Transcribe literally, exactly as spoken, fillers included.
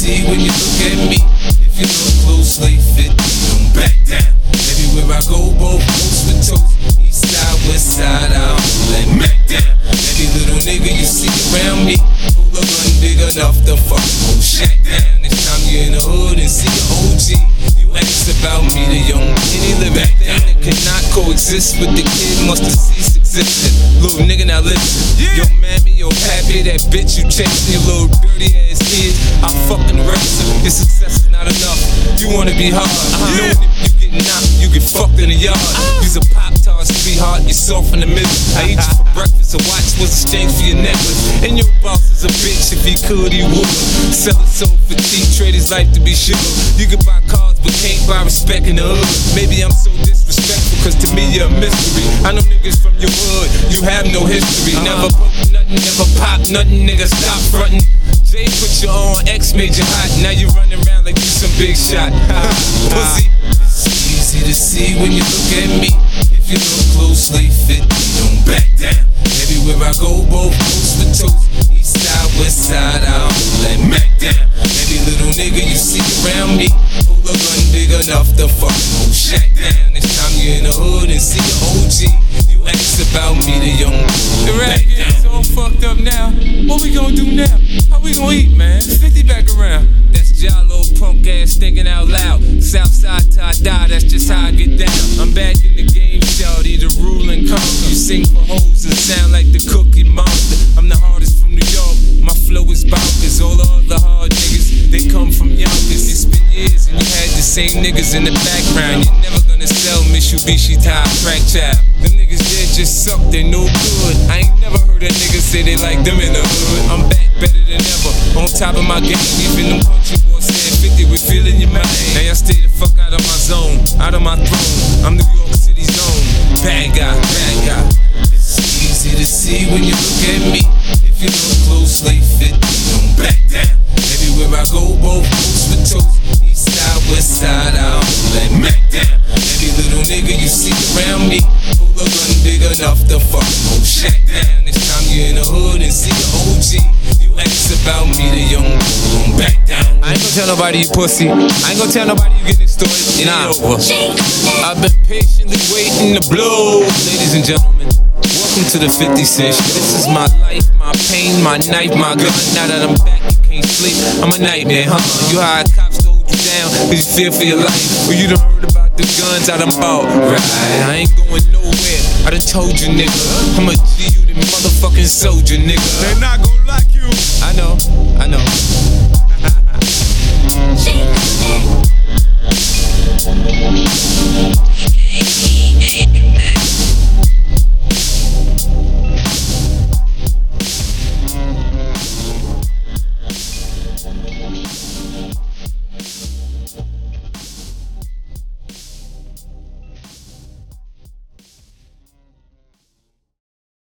see when you look at me. If you look closely, fifty, don't back down. Everywhere I go, both coast to toast. East side, west side, I don't let Mac down. Every little nigga you see around me, pull a gun big enough to fuck whole shack down. Next time you're in the hood and see an O G, you ask about me, the young any living thing that cannot coexist with the kid must have ceased existing. Little nigga, now listen. Yo, mammy, yo, pappy, that bitch you chasing, your little dirty ass kid. I'm fucking the rest of it. Your success is not enough. You wanna be hard. You know when you get knocked, you get fucked in the yard. You's a pop tart, sweetheart, you're soft in the middle. I eat you for breakfast, a watch was exchanged for your necklace. And your boss is a bitch, if he could, he would. Sell it soul for cheap, trade his life to be sure. You can buy cars, but can't buy respect in the hood. Maybe I'm so disrespectful, cause to me you're a mystery. I know niggas from your hood, you have no history. Never poke nothing, never pop nothing, nigga, stop frontin'. Jay put you on, X made you hot. Now you running around like you some big shot. Pussy. It's easy to see when you look at me. If you look closely, fifty, don't back down. Everywhere I go, both coast to toast. East side, west side, I don't let Mac down. Every little nigga you see around me, pull a gun big enough to fuck whole shack down. Next time you're in the hood and see an O G, you ask about me, the young the rap getting so fucked up now. What we gonna do now? How we gonna eat, man? fifty back around. That's Jollo, punk ass thinking out loud. Southside till I die, that's just how I get down. I'm back in the game, shawty, the rule and conquer. You sing for hoes and sound like the Cookie Monster. I'm the hardest from New York, my flow is bonkers. All the other hard niggas, they come from Yonkers. It's been years and you had the same niggas in the background. You're never gonna sell Mitsubishi Top Track Child. Them niggas there just suck, they no good. I ain't never heard a nigga say they like them in the hood. I'm back better than ever, on top of my game. Even them country boys saying fifty, we feeling your mind. Now y'all stay the fuck out of my zone, out of my throne. I'm New York City's own bad guy, bad guy. It's easy to see when you look at me. If you look closely, fifty, don't back down. Everywhere I go, both coast to toast. East side, west side, I don't let Mac down. Every little nigga you see around me, pull a gun big enough to fuck whole shack down. Next time you're in the hood and see an O G, you ask about me, the young don't back down. I ain't gonna tell nobody you pussy. I ain't gonna tell nobody you getting extorted. It ain't over. I've been patiently waiting to blow. Ladies and gentlemen, welcome to the fifty Cent. This is my life, my pain, my knife, my gun. Now that I'm back, you can't sleep. I'm a nightmare, huh? You hide cops to hold you down, cause you fear for your life. Well, you done heard about the guns I done bought. Right, I ain't going nowhere. I done told you, nigga. I'm a G, you the motherfucking soldier, nigga. They're not gonna like you. I know, I know.